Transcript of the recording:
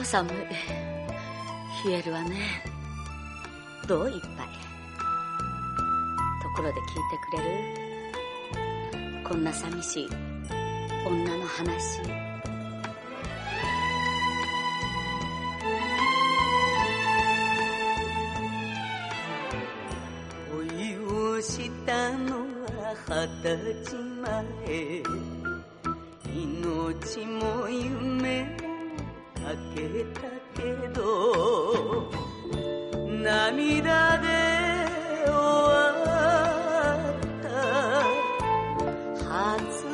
寒い。冷えるわね。どう一杯。ところで聞いてくれる？こんな寂しい女の話。 恋をしたのは20歳前、命も夢もかけたけど、涙